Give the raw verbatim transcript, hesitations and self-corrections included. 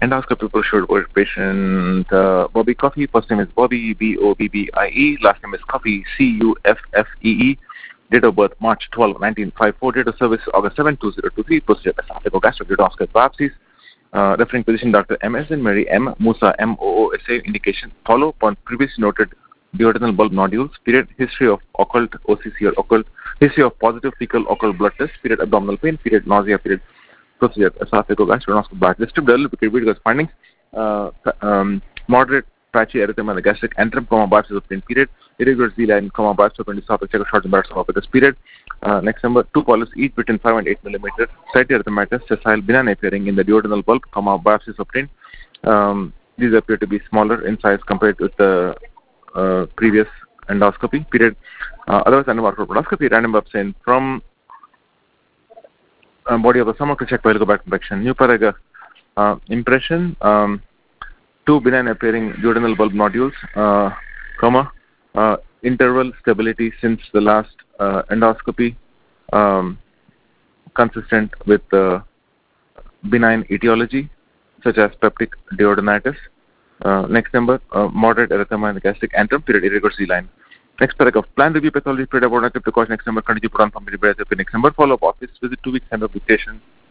Endoscopy showed patient uh, Bobby Coffee. First name is Bobby, B O B B I E. Last name is Coffee, C U F F E E. Date of birth March twelfth, nineteen fifty-four. Date of service August seventh, two thousand twenty-three. Procedure esophagogastric endoscopic biopsies. Uh, referring physician Doctor M S N Mary M. Musa M O O S A. Indication follow upon previously noted duodenal bulb nodules. Period. History of occult O C C or occult. History of positive fecal occult blood test. Period. Abdominal pain. Period. Nausea. Period. Procedure esophagogastric endoscopic biopsy. District developed because findings uh, um, moderate patchy erythema in the gastric antrum, comma biopsy obtained. Period. Irregular Z-line, comma biopsy obtained esophageal short and esophagus. Period. Uh, next number, two polyps each between five and eight millimeter. Slightly erythematous, sessile, benign appearing in the duodenal bulb, comma biopsies obtained. Um, these appear to be smaller in size compared with the uh, previous endoscopy. Period. Uh, otherwise, endovascular endoscopy, random biopsy from uh, body of the stomach to check for helicobacter infection. New paraga uh, impression. Um, two benign appearing duodenal bulb nodules, uh, comma. Uh, interval stability since the last uh, endoscopy, um, consistent with uh, benign etiology such as peptic duodenitis. Uh, next number, uh, moderate erythema in the gastric antrum, period, irregular Z-line. Next paragraph, plan review pathology, period, abortive precaution. Next number, continue to put on family breath. Next number, follow-up office visit, two weeks, end of dictation.